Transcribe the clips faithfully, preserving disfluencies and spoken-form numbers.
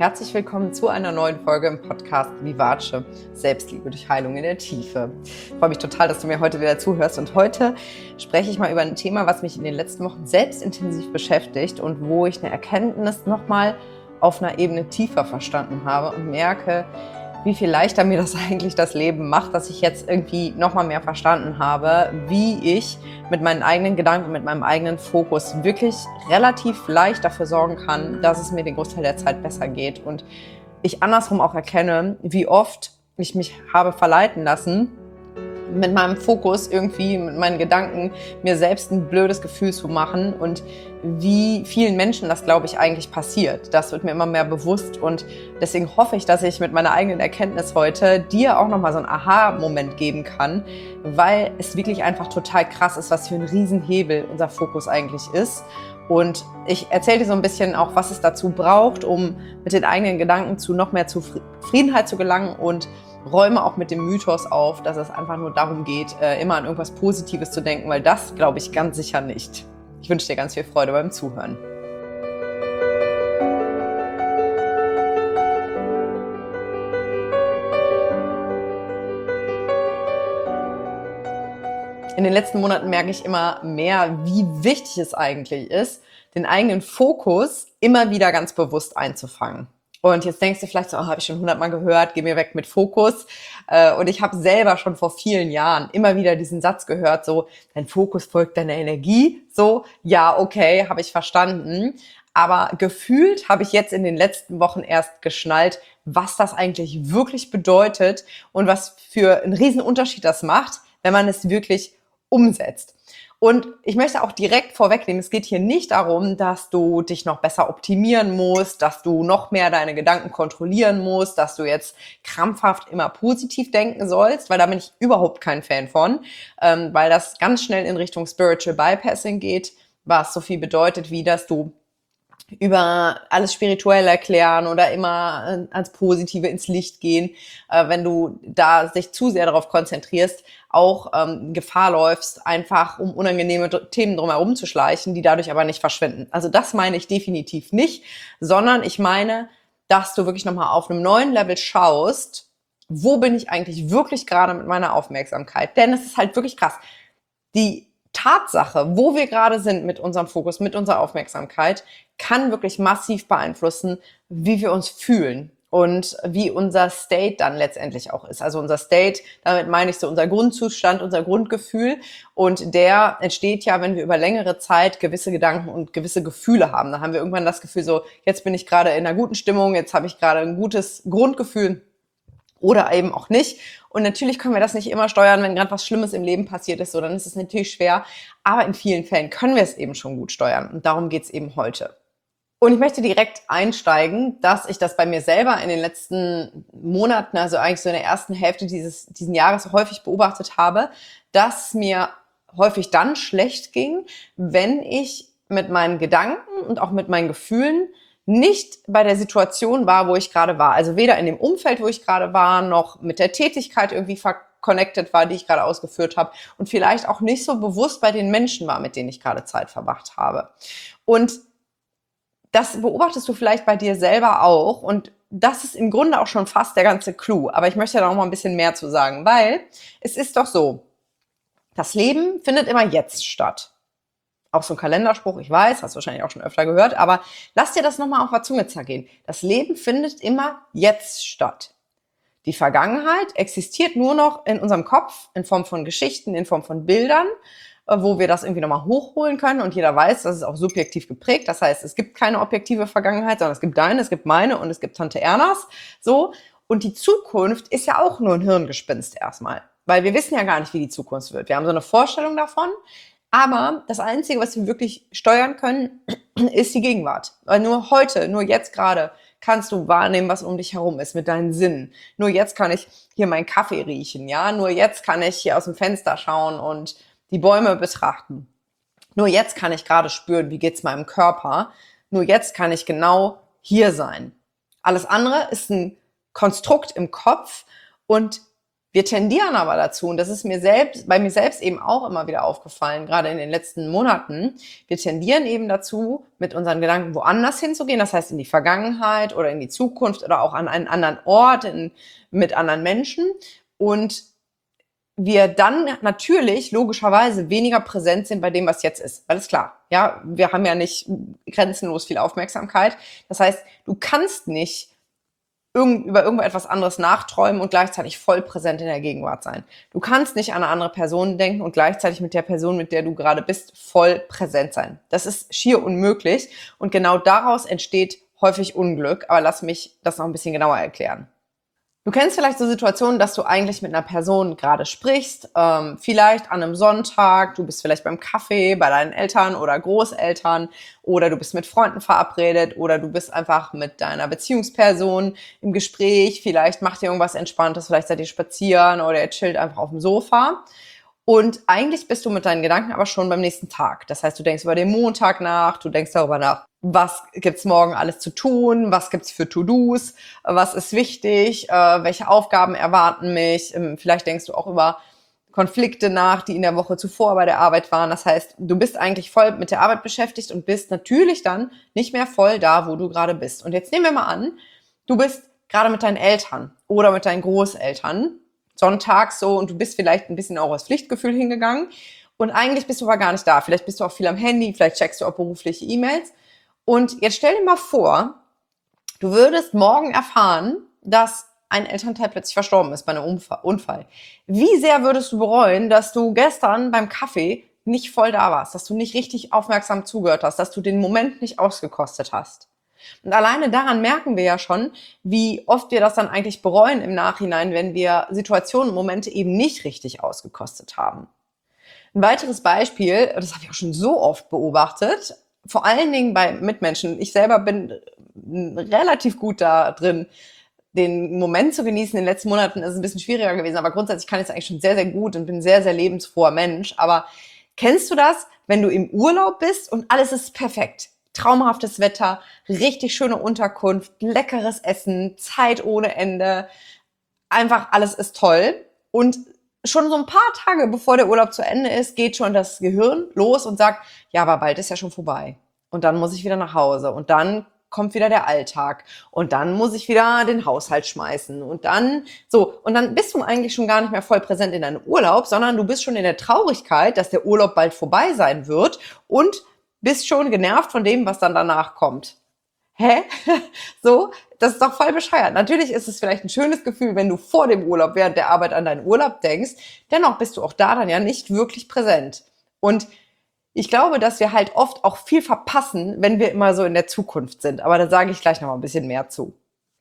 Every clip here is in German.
Herzlich willkommen zu einer neuen Folge im Podcast Vivace, Selbstliebe durch Heilung in der Tiefe. Ich freue mich total, dass du mir heute wieder zuhörst und heute spreche ich mal über ein Thema, was mich in den letzten Wochen selbst intensiv beschäftigt und wo ich eine Erkenntnis nochmal auf einer Ebene tiefer verstanden habe und merke, wie viel leichter mir das eigentlich das Leben macht, dass ich jetzt irgendwie nochmal mehr verstanden habe, wie ich mit meinen eigenen Gedanken, mit meinem eigenen Fokus wirklich relativ leicht dafür sorgen kann, dass es mir den Großteil der Zeit besser geht. Und ich andersrum auch erkenne, wie oft ich mich habe verleiten lassen, mit meinem Fokus irgendwie, mit meinen Gedanken, mir selbst ein blödes Gefühl zu machen und wie vielen Menschen das, glaube ich, eigentlich passiert. Das wird mir immer mehr bewusst und deswegen hoffe ich, dass ich mit meiner eigenen Erkenntnis heute dir auch nochmal so einen Aha-Moment geben kann, weil es wirklich einfach total krass ist, was für ein Riesenhebel unser Fokus eigentlich ist. Und ich erzähle dir so ein bisschen auch, was es dazu braucht, um mit den eigenen Gedanken zu noch mehr Zufriedenheit zu gelangen und räume auch mit dem Mythos auf, dass es einfach nur darum geht, immer an irgendwas Positives zu denken, weil das glaube ich ganz sicher nicht. Ich wünsche dir ganz viel Freude beim Zuhören. In den letzten Monaten merke ich immer mehr, wie wichtig es eigentlich ist, den eigenen Fokus immer wieder ganz bewusst einzufangen. Und jetzt denkst du vielleicht so, oh, habe ich schon hundertmal gehört, geh mir weg mit Fokus. Und ich habe selber schon vor vielen Jahren immer wieder diesen Satz gehört, so, dein Fokus folgt deiner Energie. So, ja, okay, habe ich verstanden. Aber gefühlt habe ich jetzt in den letzten Wochen erst geschnallt, was das eigentlich wirklich bedeutet und was für einen riesen Unterschied das macht, wenn man es wirklich umsetzt. Und ich möchte auch direkt vorwegnehmen, es geht hier nicht darum, dass du dich noch besser optimieren musst, dass du noch mehr deine Gedanken kontrollieren musst, dass du jetzt krampfhaft immer positiv denken sollst, weil da bin ich überhaupt kein Fan von, ähm, weil das ganz schnell in Richtung Spiritual Bypassing geht, was so viel bedeutet, wie dass du über alles spirituell erklären oder immer als Positive ins Licht gehen, äh, wenn du da sich zu sehr darauf konzentrierst, auch ähm, Gefahr läufst, einfach um unangenehme Themen drumherum zu schleichen, die dadurch aber nicht verschwinden. Also das meine ich definitiv nicht, sondern ich meine, dass du wirklich nochmal auf einem neuen Level schaust, wo bin ich eigentlich wirklich gerade mit meiner Aufmerksamkeit? Denn es ist halt wirklich krass. Die Tatsache, wo wir gerade sind mit unserem Fokus, mit unserer Aufmerksamkeit, kann wirklich massiv beeinflussen, wie wir uns fühlen und wie unser State dann letztendlich auch ist. Also unser State, damit meine ich so unser Grundzustand, unser Grundgefühl. Und der entsteht ja, wenn wir über längere Zeit gewisse Gedanken und gewisse Gefühle haben. Da haben wir irgendwann das Gefühl so, jetzt bin ich gerade in einer guten Stimmung, jetzt habe ich gerade ein gutes Grundgefühl. Oder eben auch nicht. Und natürlich können wir das nicht immer steuern, wenn gerade was Schlimmes im Leben passiert ist, so, dann ist es natürlich schwer. Aber in vielen Fällen können wir es eben schon gut steuern. Und darum geht es eben heute. Und ich möchte direkt einsteigen, dass ich das bei mir selber in den letzten Monaten, also eigentlich so in der ersten Hälfte dieses diesen Jahres häufig beobachtet habe, dass mir häufig dann schlecht ging, wenn ich mit meinen Gedanken und auch mit meinen Gefühlen nicht bei der Situation war, wo ich gerade war. Also weder in dem Umfeld, wo ich gerade war, noch mit der Tätigkeit irgendwie verconnected war, die ich gerade ausgeführt habe und vielleicht auch nicht so bewusst bei den Menschen war, mit denen ich gerade Zeit verbracht habe. Und das beobachtest du vielleicht bei dir selber auch und das ist im Grunde auch schon fast der ganze Clou. Aber ich möchte da noch mal ein bisschen mehr zu sagen, weil es ist doch so, das Leben findet immer jetzt statt. Auch so ein Kalenderspruch, ich weiß, hast du wahrscheinlich auch schon öfter gehört, aber lass dir das nochmal auf der Zunge zergehen. Das Leben findet immer jetzt statt. Die Vergangenheit existiert nur noch in unserem Kopf, in Form von Geschichten, in Form von Bildern, wo wir das irgendwie nochmal hochholen können und jeder weiß, das ist auch subjektiv geprägt. Das heißt, es gibt keine objektive Vergangenheit, sondern es gibt deine, es gibt meine und es gibt Tante Ernas. So. Und die Zukunft ist ja auch nur ein Hirngespinst erstmal, weil wir wissen ja gar nicht, wie die Zukunft wird. Wir haben so eine Vorstellung davon. Aber das Einzige, was wir wirklich steuern können, ist die Gegenwart. Weil nur heute, nur jetzt gerade kannst du wahrnehmen, was um dich herum ist mit deinen Sinnen. Nur jetzt kann ich hier meinen Kaffee riechen, ja. Nur jetzt kann ich hier aus dem Fenster schauen und die Bäume betrachten. Nur jetzt kann ich gerade spüren, wie geht's meinem Körper. Nur jetzt kann ich genau hier sein. Alles andere ist ein Konstrukt im Kopf und Wir tendieren aber dazu, und das ist mir selbst, bei mir selbst eben auch immer wieder aufgefallen, gerade in den letzten Monaten, wir tendieren eben dazu, mit unseren Gedanken woanders hinzugehen, das heißt in die Vergangenheit oder in die Zukunft oder auch an einen anderen Ort, in, mit anderen Menschen, und wir dann natürlich logischerweise weniger präsent sind bei dem, was jetzt ist. Alles klar. Ja, wir haben ja nicht grenzenlos viel Aufmerksamkeit. Das heißt, du kannst nicht irgend, über irgendetwas anderes nachträumen und gleichzeitig voll präsent in der Gegenwart sein. Du kannst nicht an eine andere Person denken und gleichzeitig mit der Person, mit der du gerade bist, voll präsent sein. Das ist schier unmöglich, und genau daraus entsteht häufig Unglück. Aber lass mich das noch ein bisschen genauer erklären. Du kennst vielleicht so Situationen, dass du eigentlich mit einer Person gerade sprichst, ähm, vielleicht an einem Sonntag, du bist vielleicht beim Kaffee bei deinen Eltern oder Großeltern, oder du bist mit Freunden verabredet, oder du bist einfach mit deiner Beziehungsperson im Gespräch, vielleicht macht ihr irgendwas Entspanntes, vielleicht seid ihr spazieren oder ihr chillt einfach auf dem Sofa. Und eigentlich bist du mit deinen Gedanken aber schon beim nächsten Tag. Das heißt, du denkst über den Montag nach, du denkst darüber nach, was gibt's morgen alles zu tun, was gibt's für To-Dos, was ist wichtig, äh, welche Aufgaben erwarten mich. Ähm, vielleicht denkst du auch über Konflikte nach, die in der Woche zuvor bei der Arbeit waren. Das heißt, du bist eigentlich voll mit der Arbeit beschäftigt und bist natürlich dann nicht mehr voll da, wo du gerade bist. Und jetzt nehmen wir mal an, du bist gerade mit deinen Eltern oder mit deinen Großeltern sonntags so, und du bist vielleicht ein bisschen auch aus Pflichtgefühl hingegangen, und eigentlich bist du aber gar nicht da. Vielleicht bist du auch viel am Handy, vielleicht checkst du auch berufliche E-Mails. Und jetzt stell dir mal vor, du würdest morgen erfahren, dass ein Elternteil plötzlich verstorben ist bei einem Unfall. Wie sehr würdest du bereuen, dass du gestern beim Kaffee nicht voll da warst, dass du nicht richtig aufmerksam zugehört hast, dass du den Moment nicht ausgekostet hast? Und alleine daran merken wir ja schon, wie oft wir das dann eigentlich bereuen im Nachhinein, wenn wir Situationen und Momente eben nicht richtig ausgekostet haben. Ein weiteres Beispiel, das habe ich auch schon so oft beobachtet, vor allen Dingen bei Mitmenschen. Ich selber bin relativ gut da drin, den Moment zu genießen. In den letzten Monaten ist es ein bisschen schwieriger gewesen, aber grundsätzlich kann ich es eigentlich schon sehr, sehr gut und bin ein sehr, sehr lebensfroher Mensch. Aber kennst du das, wenn du im Urlaub bist und alles ist perfekt? Traumhaftes Wetter, richtig schöne Unterkunft, leckeres Essen, Zeit ohne Ende. Einfach alles ist toll. Und schon so ein paar Tage bevor der Urlaub zu Ende ist, geht schon das Gehirn los und sagt, ja, aber bald ist ja schon vorbei. Und dann muss ich wieder nach Hause. Und dann kommt wieder der Alltag. Und dann muss ich wieder den Haushalt schmeißen. Und dann, so, und dann bist du eigentlich schon gar nicht mehr voll präsent in deinem Urlaub, sondern du bist schon in der Traurigkeit, dass der Urlaub bald vorbei sein wird, und bist schon genervt von dem, was dann danach kommt. Hä? So, das ist doch voll bescheuert. Natürlich ist es vielleicht ein schönes Gefühl, wenn du vor dem Urlaub während der Arbeit an deinen Urlaub denkst. Dennoch bist du auch da dann ja nicht wirklich präsent. Und ich glaube, dass wir halt oft auch viel verpassen, wenn wir immer so in der Zukunft sind. Aber da sage ich gleich noch mal ein bisschen mehr zu.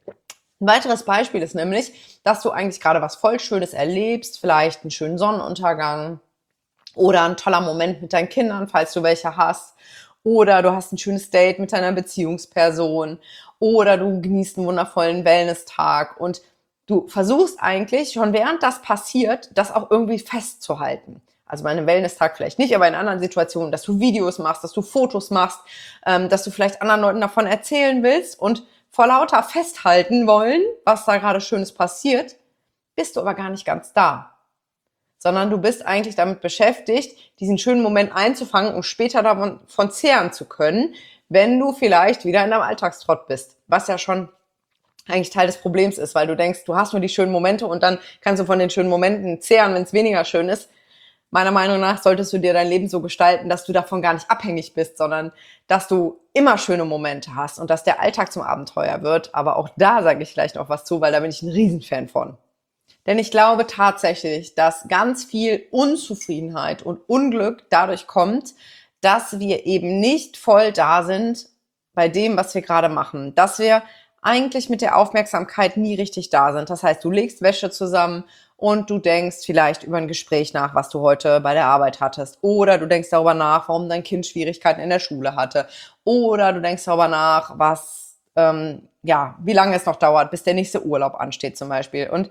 Ein weiteres Beispiel ist nämlich, dass du eigentlich gerade was voll Schönes erlebst, vielleicht einen schönen Sonnenuntergang oder ein toller Moment mit deinen Kindern, falls du welche hast. Oder du hast ein schönes Date mit deiner Beziehungsperson. Oder du genießt einen wundervollen Wellness-Tag. Und du versuchst eigentlich schon während das passiert, das auch irgendwie festzuhalten. Also bei einem Wellness-Tag vielleicht nicht, aber in anderen Situationen, dass du Videos machst, dass du Fotos machst, ähm, dass du vielleicht anderen Leuten davon erzählen willst und vor lauter festhalten wollen, was da gerade Schönes passiert, bist du aber gar nicht ganz da. Sondern du bist eigentlich damit beschäftigt, diesen schönen Moment einzufangen, um später davon von zehren zu können, wenn du vielleicht wieder in deinem Alltagstrott bist. Was ja schon eigentlich Teil des Problems ist, weil du denkst, du hast nur die schönen Momente und dann kannst du von den schönen Momenten zehren, wenn es weniger schön ist. Meiner Meinung nach solltest du dir dein Leben so gestalten, dass du davon gar nicht abhängig bist, sondern dass du immer schöne Momente hast und dass der Alltag zum Abenteuer wird. Aber auch da sage ich gleich noch was zu, weil da bin ich ein Riesenfan von. Denn ich glaube tatsächlich, dass ganz viel Unzufriedenheit und Unglück dadurch kommt, dass wir eben nicht voll da sind bei dem, was wir gerade machen. Dass wir eigentlich mit der Aufmerksamkeit nie richtig da sind. Das heißt, du legst Wäsche zusammen und du denkst vielleicht über ein Gespräch nach, was du heute bei der Arbeit hattest. Oder du denkst darüber nach, warum dein Kind Schwierigkeiten in der Schule hatte. Oder du denkst darüber nach, was, ähm, ja, wie lange es noch dauert, bis der nächste Urlaub ansteht zum Beispiel. Und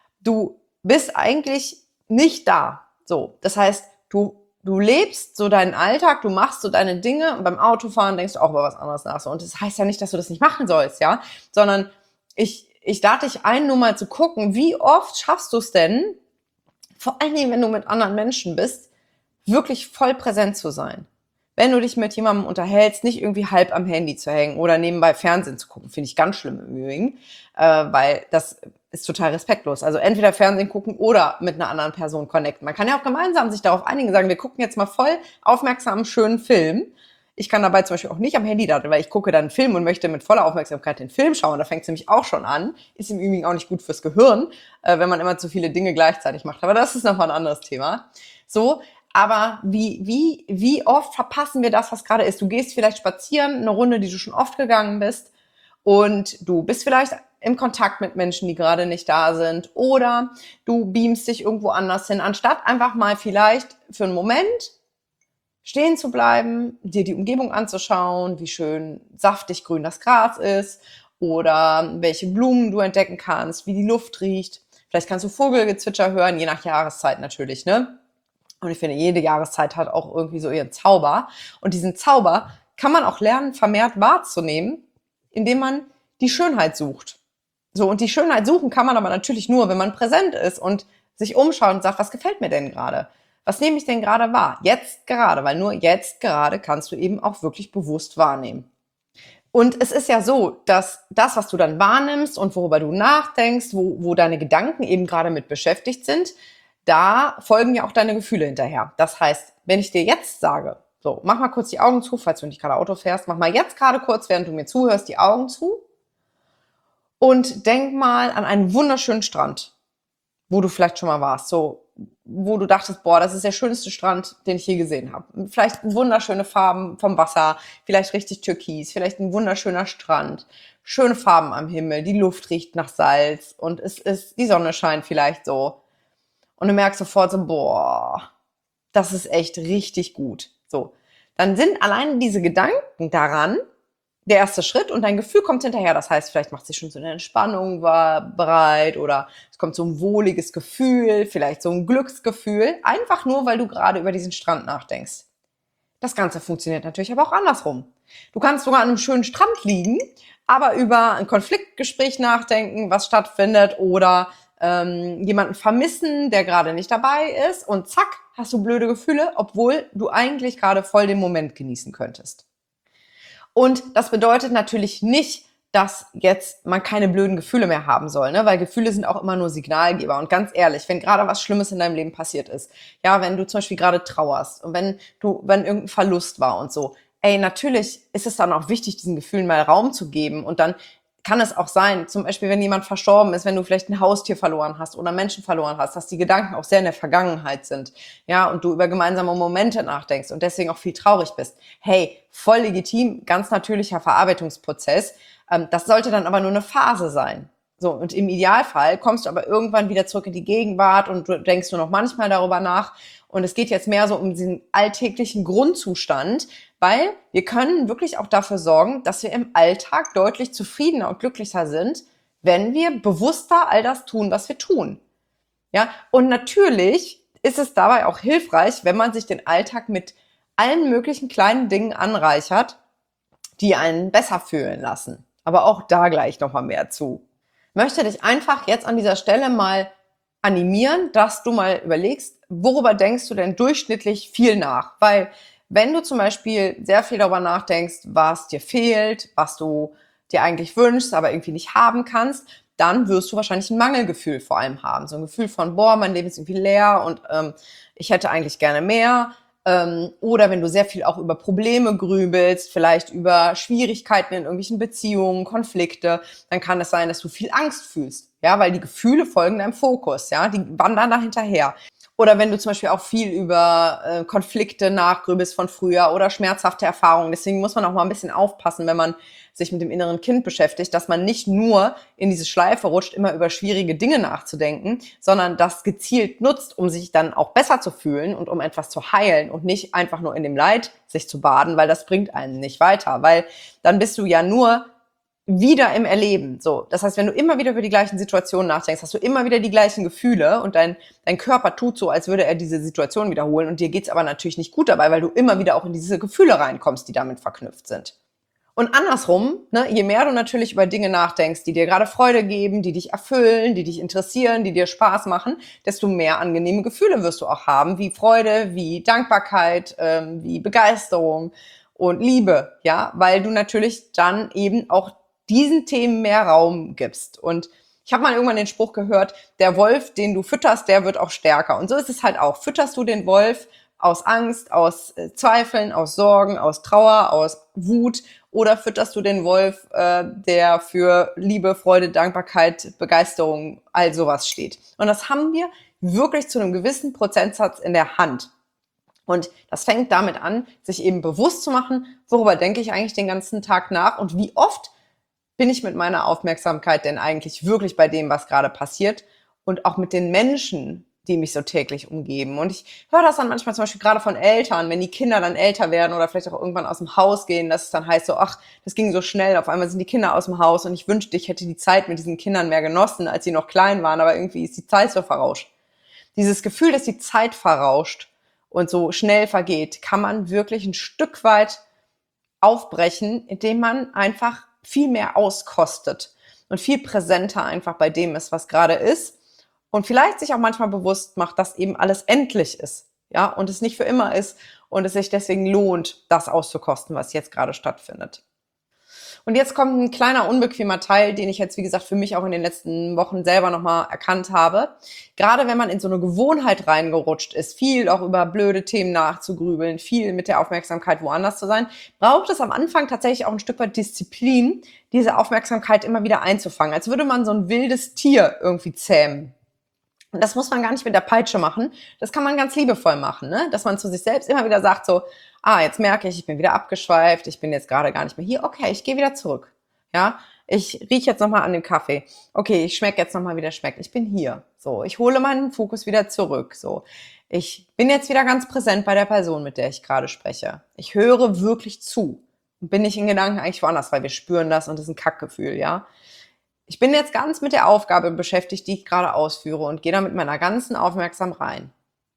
du bist eigentlich nicht da. So, das heißt, du du lebst so deinen Alltag, du machst so deine Dinge und beim Autofahren denkst du auch über was anderes nach. So, und das heißt ja nicht, dass du das nicht machen sollst, ja, sondern ich ich lade dich ein, nur mal zu gucken, wie oft schaffst du es denn, vor allen Dingen, wenn du mit anderen Menschen bist, wirklich voll präsent zu sein. Wenn du dich mit jemandem unterhältst, nicht irgendwie halb am Handy zu hängen oder nebenbei Fernsehen zu gucken, finde ich ganz schlimm im Übrigen, äh, weil das ist total respektlos. Also entweder Fernsehen gucken oder mit einer anderen Person connecten. Man kann ja auch gemeinsam sich darauf einigen, sagen, wir gucken jetzt mal voll aufmerksam einen schönen Film. Ich kann dabei zum Beispiel auch nicht am Handy da, weil ich gucke dann einen Film und möchte mit voller Aufmerksamkeit den Film schauen. Da fängt es nämlich auch schon an. Ist im Übrigen auch nicht gut fürs Gehirn, äh, wenn man immer zu viele Dinge gleichzeitig macht. Aber das ist nochmal ein anderes Thema. So, aber wie, wie, wie oft verpassen wir das, was gerade ist? Du gehst vielleicht spazieren, eine Runde, die du schon oft gegangen bist, und du bist vielleicht im Kontakt mit Menschen, die gerade nicht da sind, oder du beamst dich irgendwo anders hin, anstatt einfach mal vielleicht für einen Moment stehen zu bleiben, dir die Umgebung anzuschauen, wie schön saftig grün das Gras ist oder welche Blumen du entdecken kannst, wie die Luft riecht. Vielleicht kannst du Vogelgezwitscher hören, je nach Jahreszeit natürlich, ne? Und ich finde, jede Jahreszeit hat auch irgendwie so ihren Zauber. Und diesen Zauber kann man auch lernen, vermehrt wahrzunehmen, indem man die Schönheit sucht. So, und die Schönheit suchen kann man aber natürlich nur, wenn man präsent ist und sich umschaut und sagt, was gefällt mir denn gerade? Was nehme ich denn gerade wahr? Jetzt gerade, weil nur jetzt gerade kannst du eben auch wirklich bewusst wahrnehmen. Und es ist ja so, dass das, was du dann wahrnimmst und worüber du nachdenkst, wo, wo deine Gedanken eben gerade mit beschäftigt sind, da folgen ja auch deine Gefühle hinterher. Das heißt, wenn ich dir jetzt sage, so, mach mal kurz die Augen zu, falls du nicht gerade Auto fährst, mach mal jetzt gerade kurz, während du mir zuhörst, die Augen zu und denk mal an einen wunderschönen Strand, wo du vielleicht schon mal warst, so, wo du dachtest, boah, das ist der schönste Strand, den ich je gesehen habe. Vielleicht wunderschöne Farben vom Wasser, vielleicht richtig türkis, vielleicht ein wunderschöner Strand, schöne Farben am Himmel, die Luft riecht nach Salz und es ist, die Sonne scheint vielleicht so. Und du merkst sofort so, boah, das ist echt richtig gut. So, dann sind allein diese Gedanken daran der erste Schritt und dein Gefühl kommt hinterher. Das heißt, vielleicht macht sich schon so eine Entspannung bereit oder es kommt so ein wohliges Gefühl, vielleicht so ein Glücksgefühl, einfach nur, weil du gerade über diesen Strand nachdenkst. Das Ganze funktioniert natürlich aber auch andersrum. Du kannst sogar an einem schönen Strand liegen, aber über ein Konfliktgespräch nachdenken, was stattfindet, oder ähm, jemanden vermissen, der gerade nicht dabei ist, und zack, hast du blöde Gefühle, obwohl du eigentlich gerade voll den Moment genießen könntest. Und das bedeutet natürlich nicht, dass jetzt man keine blöden Gefühle mehr haben soll, ne? Weil Gefühle sind auch immer nur Signalgeber. Und ganz ehrlich, wenn gerade was Schlimmes in deinem Leben passiert ist, ja, wenn du zum Beispiel gerade trauerst und wenn du, wenn irgendein Verlust war und so, ey, natürlich ist es dann auch wichtig, diesen Gefühlen mal Raum zu geben. Und dann kann es auch sein, zum Beispiel, wenn jemand verstorben ist, wenn du vielleicht ein Haustier verloren hast oder Menschen verloren hast, dass die Gedanken auch sehr in der Vergangenheit sind, ja, und du über gemeinsame Momente nachdenkst und deswegen auch viel traurig bist. Hey, voll legitim, ganz natürlicher Verarbeitungsprozess. Das sollte dann aber nur eine Phase sein. So, und im Idealfall kommst du aber irgendwann wieder zurück in die Gegenwart und du denkst nur noch manchmal darüber nach. Und es geht jetzt mehr so um diesen alltäglichen Grundzustand, weil wir können wirklich auch dafür sorgen, dass wir im Alltag deutlich zufriedener und glücklicher sind, wenn wir bewusster all das tun, was wir tun. Ja, und natürlich ist es dabei auch hilfreich, wenn man sich den Alltag mit allen möglichen kleinen Dingen anreichert, die einen besser fühlen lassen. Aber auch da gleich nochmal mehr zu. Ich möchte dich einfach jetzt an dieser Stelle mal animieren, dass du mal überlegst, worüber denkst du denn durchschnittlich viel nach? Weil wenn du zum Beispiel sehr viel darüber nachdenkst, was dir fehlt, was du dir eigentlich wünschst, aber irgendwie nicht haben kannst, dann wirst du wahrscheinlich ein Mangelgefühl vor allem haben. So ein Gefühl von, boah, mein Leben ist irgendwie leer und ähm, ich hätte eigentlich gerne mehr. Ähm, oder wenn du sehr viel auch über Probleme grübelst, vielleicht über Schwierigkeiten in irgendwelchen Beziehungen, Konflikte, dann kann es sein, dass du viel Angst fühlst. Ja, weil die Gefühle folgen deinem Fokus, ja, die wandern da hinterher. Oder wenn du zum Beispiel auch viel über äh, Konflikte nachgrübelst von früher oder schmerzhafte Erfahrungen. Deswegen muss man auch mal ein bisschen aufpassen, wenn man sich mit dem inneren Kind beschäftigt, dass man nicht nur in diese Schleife rutscht, immer über schwierige Dinge nachzudenken, sondern das gezielt nutzt, um sich dann auch besser zu fühlen und um etwas zu heilen und nicht einfach nur in dem Leid sich zu baden, weil das bringt einen nicht weiter, weil dann bist du ja nur wieder im Erleben. So, das heißt, wenn du immer wieder über die gleichen Situationen nachdenkst, hast du immer wieder die gleichen Gefühle und dein, dein Körper tut so, als würde er diese Situation wiederholen und dir geht's aber natürlich nicht gut dabei, weil du immer wieder auch in diese Gefühle reinkommst, die damit verknüpft sind. Und andersrum, ne, je mehr du natürlich über Dinge nachdenkst, die dir gerade Freude geben, die dich erfüllen, die dich interessieren, die dir Spaß machen, desto mehr angenehme Gefühle wirst du auch haben, wie Freude, wie Dankbarkeit, ähm, wie Begeisterung und Liebe, ja, weil du natürlich dann eben auch diesen Themen mehr Raum gibst. Und ich habe mal irgendwann den Spruch gehört, der Wolf, den du fütterst, der wird auch stärker. Und so ist es halt auch. Fütterst du den Wolf aus Angst, aus äh, Zweifeln, aus Sorgen, aus Trauer, aus Wut, oder fütterst du den Wolf, äh, der für Liebe, Freude, Dankbarkeit, Begeisterung, all sowas steht? Und das haben wir wirklich zu einem gewissen Prozentsatz in der Hand. Und das fängt damit an, sich eben bewusst zu machen, worüber denke ich eigentlich den ganzen Tag nach und wie oft bin ich mit meiner Aufmerksamkeit denn eigentlich wirklich bei dem, was gerade passiert und auch mit den Menschen, die mich so täglich umgeben. Und ich höre das dann manchmal zum Beispiel gerade von Eltern, wenn die Kinder dann älter werden oder vielleicht auch irgendwann aus dem Haus gehen, dass es dann heißt so, ach, das ging so schnell, auf einmal sind die Kinder aus dem Haus und ich wünschte, ich hätte die Zeit mit diesen Kindern mehr genossen, als sie noch klein waren, aber irgendwie ist die Zeit so verrauscht. Dieses Gefühl, dass die Zeit verrauscht und so schnell vergeht, kann man wirklich ein Stück weit aufbrechen, indem man einfach viel mehr auskostet und viel präsenter einfach bei dem ist, was gerade ist. Und vielleicht sich auch manchmal bewusst macht, dass eben alles endlich ist, ja, und es nicht für immer ist und es sich deswegen lohnt, das auszukosten, was jetzt gerade stattfindet. Und jetzt kommt ein kleiner unbequemer Teil, den ich jetzt, wie gesagt, für mich auch in den letzten Wochen selber nochmal erkannt habe. Gerade wenn man in so eine Gewohnheit reingerutscht ist, viel auch über blöde Themen nachzugrübeln, viel mit der Aufmerksamkeit woanders zu sein, braucht es am Anfang tatsächlich auch ein Stück weit Disziplin, diese Aufmerksamkeit immer wieder einzufangen, als würde man so ein wildes Tier irgendwie zähmen. Und das muss man gar nicht mit der Peitsche machen. Das kann man ganz liebevoll machen, ne? Dass man zu sich selbst immer wieder sagt so, ah, jetzt merke ich, ich bin wieder abgeschweift, ich bin jetzt gerade gar nicht mehr hier. Okay, ich gehe wieder zurück. Ja, ich rieche jetzt nochmal an dem Kaffee. Okay, ich schmecke jetzt nochmal, wie der schmeckt. Ich bin hier. So, ich hole meinen Fokus wieder zurück. So, ich bin jetzt wieder ganz präsent bei der Person, mit der ich gerade spreche. Ich höre wirklich zu und bin nicht in Gedanken eigentlich woanders, weil wir spüren das und das ist ein Kackgefühl, ja. Ich bin jetzt ganz mit der Aufgabe beschäftigt, die ich gerade ausführe und gehe da mit meiner ganzen Aufmerksam rein.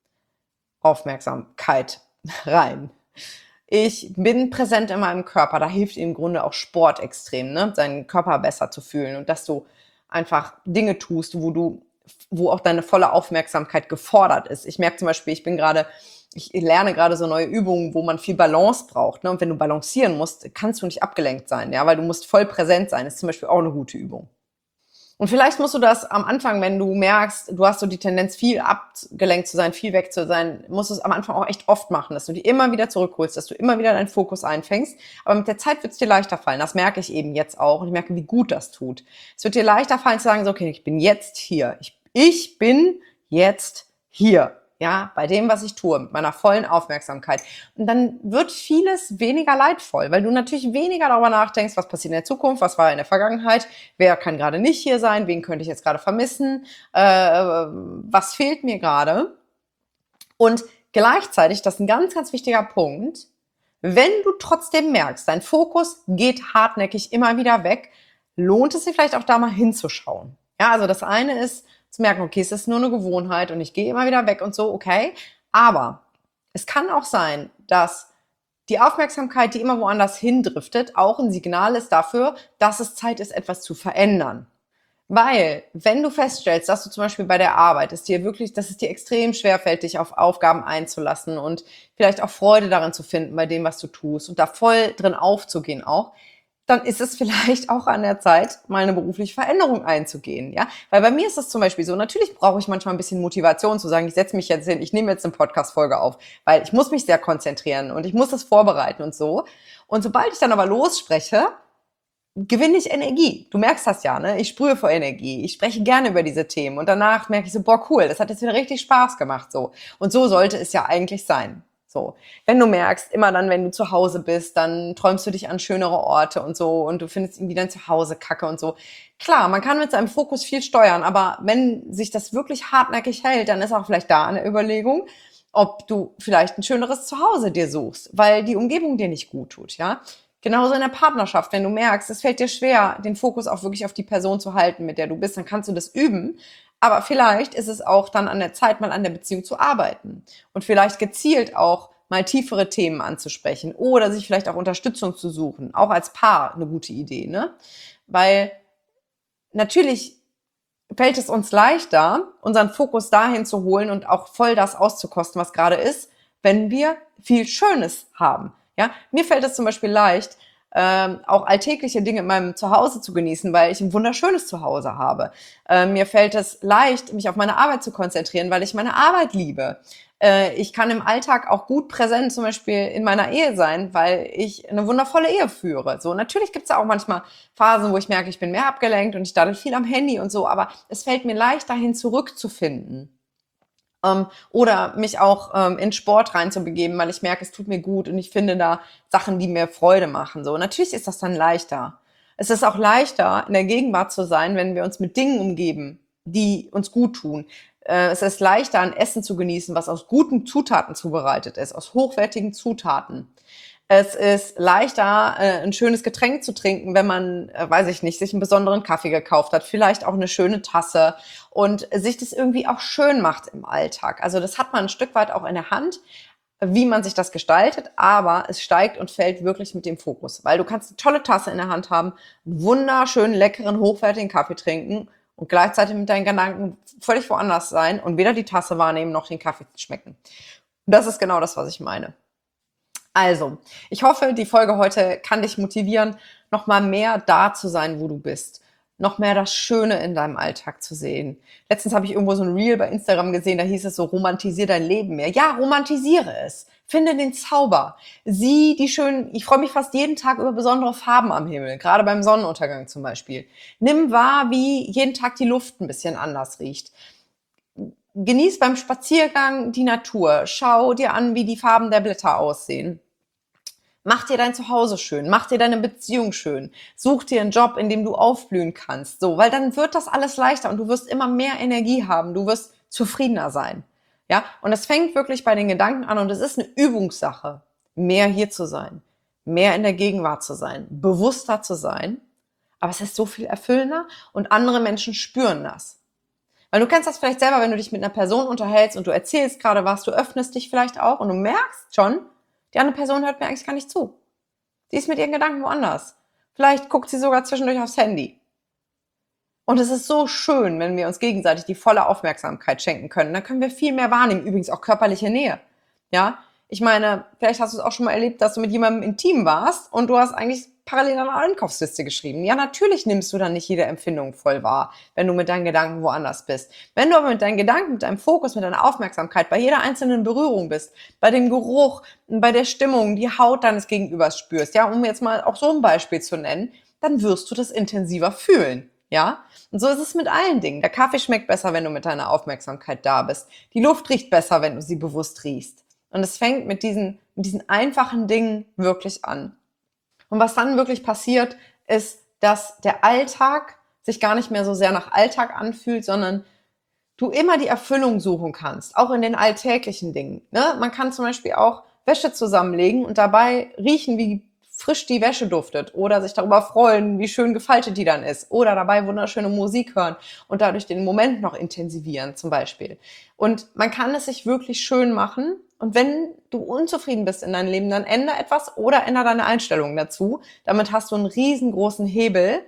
Aufmerksamkeit rein. Ich bin präsent in meinem Körper. Da hilft im Grunde auch Sport extrem, ne? Seinen Körper besser zu fühlen und dass du einfach Dinge tust, wo du, wo auch deine volle Aufmerksamkeit gefordert ist. Ich merke zum Beispiel, ich bin gerade, ich lerne gerade so neue Übungen, wo man viel Balance braucht, ne? Und wenn du balancieren musst, kannst du nicht abgelenkt sein, ja, weil du musst voll präsent sein. Das ist zum Beispiel auch eine gute Übung. Und vielleicht musst du das am Anfang, wenn du merkst, du hast so die Tendenz, viel abgelenkt zu sein, viel weg zu sein, musst du es am Anfang auch echt oft machen, dass du die immer wieder zurückholst, dass du immer wieder deinen Fokus einfängst. Aber mit der Zeit wird es dir leichter fallen. Das merke ich eben jetzt auch und ich merke, wie gut das tut. Es wird dir leichter fallen zu sagen, so, okay, ich bin jetzt hier. Ich, ich bin jetzt hier. Ja, bei dem, was ich tue, mit meiner vollen Aufmerksamkeit. Und dann wird vieles weniger leidvoll, weil du natürlich weniger darüber nachdenkst, was passiert in der Zukunft, was war in der Vergangenheit, wer kann gerade nicht hier sein, wen könnte ich jetzt gerade vermissen, äh, was fehlt mir gerade. Und gleichzeitig, das ist ein ganz, ganz wichtiger Punkt, wenn du trotzdem merkst, dein Fokus geht hartnäckig immer wieder weg, lohnt es sich vielleicht auch da mal hinzuschauen. Ja, also das eine ist, zu merken, okay, es ist nur eine Gewohnheit und ich gehe immer wieder weg und so, okay. Aber es kann auch sein, dass die Aufmerksamkeit, die immer woanders hindriftet, auch ein Signal ist dafür, dass es Zeit ist, etwas zu verändern. Weil, wenn du feststellst, dass du zum Beispiel bei der Arbeit, es dir wirklich, dass es dir extrem schwerfällt, dich auf Aufgaben einzulassen und vielleicht auch Freude darin zu finden bei dem, was du tust und da voll drin aufzugehen auch, dann ist es vielleicht auch an der Zeit, mal eine berufliche Veränderung einzugehen, ja? Weil bei mir ist das zum Beispiel so, natürlich brauche ich manchmal ein bisschen Motivation zu sagen, ich setze mich jetzt hin, ich nehme jetzt eine Podcast-Folge auf, weil ich muss mich sehr konzentrieren und ich muss das vorbereiten und so. Und sobald ich dann aber losspreche, gewinne ich Energie. Du merkst das ja, ne? Ich sprühe vor Energie. Ich spreche gerne über diese Themen und danach merke ich so, boah, cool, das hat jetzt wieder richtig Spaß gemacht, so. Und so sollte es ja eigentlich sein. So, wenn du merkst, immer dann, wenn du zu Hause bist, dann träumst du dich an schönere Orte und so und du findest irgendwie dein Zuhause kacke und so. Klar, man kann mit seinem Fokus viel steuern, aber wenn sich das wirklich hartnäckig hält, dann ist auch vielleicht da eine Überlegung, ob du vielleicht ein schöneres Zuhause dir suchst, weil die Umgebung dir nicht gut tut, ja. Genauso in der Partnerschaft, wenn du merkst, es fällt dir schwer, den Fokus auch wirklich auf die Person zu halten, mit der du bist, dann kannst du das üben. Aber vielleicht ist es auch dann an der Zeit, mal an der Beziehung zu arbeiten und vielleicht gezielt auch mal tiefere Themen anzusprechen oder sich vielleicht auch Unterstützung zu suchen. Auch als Paar eine gute Idee, ne? Weil natürlich fällt es uns leichter, unseren Fokus dahin zu holen und auch voll das auszukosten, was gerade ist, wenn wir viel Schönes haben. Ja, mir fällt es zum Beispiel leicht, ähm, auch alltägliche Dinge in meinem Zuhause zu genießen, weil ich ein wunderschönes Zuhause habe. Ähm, mir fällt es leicht, mich auf meine Arbeit zu konzentrieren, weil ich meine Arbeit liebe. Äh, ich kann im Alltag auch gut präsent zum Beispiel in meiner Ehe sein, weil ich eine wundervolle Ehe führe. So, natürlich gibt es ja auch manchmal Phasen, wo ich merke, ich bin mehr abgelenkt und ich dadurch viel am Handy und so, aber es fällt mir leicht, dahin zurückzufinden. Ähm, oder mich auch ähm, in Sport reinzubegeben, weil ich merke, es tut mir gut und ich finde da Sachen, die mir Freude machen. So, natürlich ist das dann leichter. Es ist auch leichter, in der Gegenwart zu sein, wenn wir uns mit Dingen umgeben, die uns gut tun. Äh, es ist leichter, ein Essen zu genießen, was aus guten Zutaten zubereitet ist, aus hochwertigen Zutaten. Es ist leichter, äh, ein schönes Getränk zu trinken, wenn man, äh, weiß ich nicht, sich einen besonderen Kaffee gekauft hat, vielleicht auch eine schöne Tasse und sich das irgendwie auch schön macht im Alltag. Also das hat man ein Stück weit auch in der Hand, wie man sich das gestaltet, aber es steigt und fällt wirklich mit dem Fokus, weil du kannst eine tolle Tasse in der Hand haben, einen wunderschönen, leckeren, hochwertigen Kaffee trinken und gleichzeitig mit deinen Gedanken völlig woanders sein und weder die Tasse wahrnehmen noch den Kaffee schmecken. Und das ist genau das, was ich meine. Also, ich hoffe, die Folge heute kann dich motivieren, noch mal mehr da zu sein, wo du bist. Noch mehr das Schöne in deinem Alltag zu sehen. Letztens habe ich irgendwo so ein Reel bei Instagram gesehen, da hieß es so, romantisier dein Leben mehr. Ja, romantisiere es. Finde den Zauber. Sieh die schönen, ich freue mich fast jeden Tag über besondere Farben am Himmel, gerade beim Sonnenuntergang zum Beispiel. Nimm wahr, wie jeden Tag die Luft ein bisschen anders riecht. Genieß beim Spaziergang die Natur. Schau dir an, wie die Farben der Blätter aussehen. Mach dir dein Zuhause schön, mach dir deine Beziehung schön, such dir einen Job, in dem du aufblühen kannst, so, weil dann wird das alles leichter und du wirst immer mehr Energie haben, du wirst zufriedener sein, ja, und es fängt wirklich bei den Gedanken an und es ist eine Übungssache, mehr hier zu sein, mehr in der Gegenwart zu sein, bewusster zu sein, aber es ist so viel erfüllender und andere Menschen spüren das. Weil du kennst das vielleicht selber, wenn du dich mit einer Person unterhältst und du erzählst gerade was, du öffnest dich vielleicht auch und du merkst schon, die andere Person hört mir eigentlich gar nicht zu. Sie ist mit ihren Gedanken woanders. Vielleicht guckt sie sogar zwischendurch aufs Handy. Und es ist so schön, wenn wir uns gegenseitig die volle Aufmerksamkeit schenken können. Dann können wir viel mehr wahrnehmen, übrigens auch körperliche Nähe. Ja, ich meine, vielleicht hast du es auch schon mal erlebt, dass du mit jemandem intim warst und du hast eigentlich parallel eine Einkaufsliste geschrieben. Ja, natürlich nimmst du dann nicht jede Empfindung voll wahr, wenn du mit deinen Gedanken woanders bist. Wenn du aber mit deinen Gedanken, mit deinem Fokus, mit deiner Aufmerksamkeit bei jeder einzelnen Berührung bist, bei dem Geruch, bei der Stimmung, die Haut deines Gegenübers spürst, ja, um jetzt mal auch so ein Beispiel zu nennen, dann wirst du das intensiver fühlen. Ja, und so ist es mit allen Dingen. Der Kaffee schmeckt besser, wenn du mit deiner Aufmerksamkeit da bist. Die Luft riecht besser, wenn du sie bewusst riechst. Und es fängt mit diesen, mit diesen einfachen Dingen wirklich an. Und was dann wirklich passiert, ist, dass der Alltag sich gar nicht mehr so sehr nach Alltag anfühlt, sondern du immer die Erfüllung suchen kannst, auch in den alltäglichen Dingen. Ne? Man kann zum Beispiel auch Wäsche zusammenlegen und dabei riechen, wie frisch die Wäsche duftet oder sich darüber freuen, wie schön gefaltet die dann ist oder dabei wunderschöne Musik hören und dadurch den Moment noch intensivieren zum Beispiel. Und man kann es sich wirklich schön machen und wenn du unzufrieden bist in deinem Leben, dann ändere etwas oder ändere deine Einstellung dazu. Damit hast du einen riesengroßen Hebel,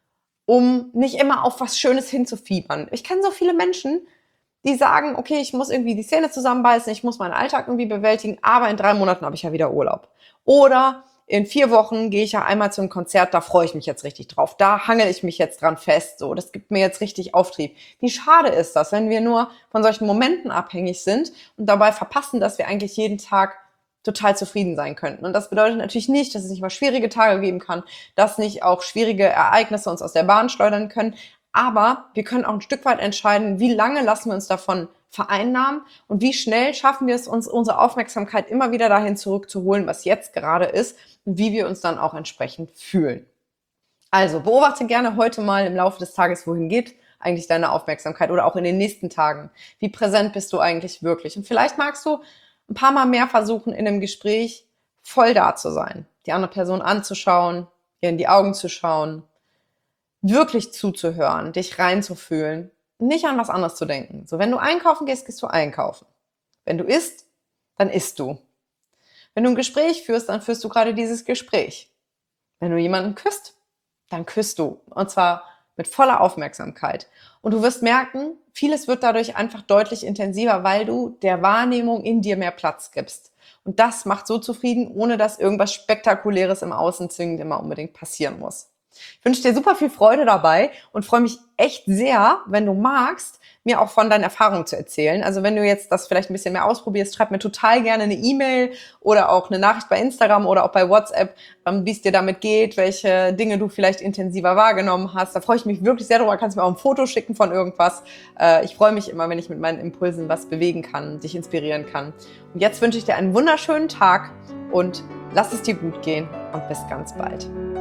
um nicht immer auf was Schönes hinzufiebern. Ich kenne so viele Menschen, die sagen, okay, ich muss irgendwie die Zähne zusammenbeißen, ich muss meinen Alltag irgendwie bewältigen, aber in drei Monaten habe ich ja wieder Urlaub. Oder in vier Wochen gehe ich ja einmal zum Konzert, da freue ich mich jetzt richtig drauf. Da hangel ich mich jetzt dran fest. So, das gibt mir jetzt richtig Auftrieb. Wie schade ist das, wenn wir nur von solchen Momenten abhängig sind und dabei verpassen, dass wir eigentlich jeden Tag total zufrieden sein könnten. Und das bedeutet natürlich nicht, dass es nicht mal schwierige Tage geben kann, dass nicht auch schwierige Ereignisse uns aus der Bahn schleudern können. Aber wir können auch ein Stück weit entscheiden, wie lange lassen wir uns davon vereinnahmen und wie schnell schaffen wir es uns, unsere Aufmerksamkeit immer wieder dahin zurückzuholen, was jetzt gerade ist und wie wir uns dann auch entsprechend fühlen. Also beobachte gerne heute mal im Laufe des Tages, wohin geht eigentlich deine Aufmerksamkeit oder auch in den nächsten Tagen. Wie präsent bist du eigentlich wirklich? Und vielleicht magst du ein paar Mal mehr versuchen, in einem Gespräch voll da zu sein, die andere Person anzuschauen, ihr in die Augen zu schauen, wirklich zuzuhören, dich reinzufühlen, nicht an was anderes zu denken. So, wenn du einkaufen gehst, gehst du einkaufen. Wenn du isst, dann isst du. Wenn du ein Gespräch führst, dann führst du gerade dieses Gespräch. Wenn du jemanden küsst, dann küsst du. Und zwar mit voller Aufmerksamkeit. Und du wirst merken, vieles wird dadurch einfach deutlich intensiver, weil du der Wahrnehmung in dir mehr Platz gibst. Und das macht so zufrieden, ohne dass irgendwas Spektakuläres im Außen zwingend immer unbedingt passieren muss. Ich wünsche dir super viel Freude dabei und freue mich echt sehr, wenn du magst, mir auch von deinen Erfahrungen zu erzählen. Also wenn du jetzt das vielleicht ein bisschen mehr ausprobierst, schreib mir total gerne eine E-Mail oder auch eine Nachricht bei Instagram oder auch bei WhatsApp, wie es dir damit geht, welche Dinge du vielleicht intensiver wahrgenommen hast. Da freue ich mich wirklich sehr drüber. Kannst mir auch ein Foto schicken von irgendwas. Ich freue mich immer, wenn ich mit meinen Impulsen was bewegen kann, dich inspirieren kann. Und jetzt wünsche ich dir einen wunderschönen Tag und lass es dir gut gehen und bis ganz bald.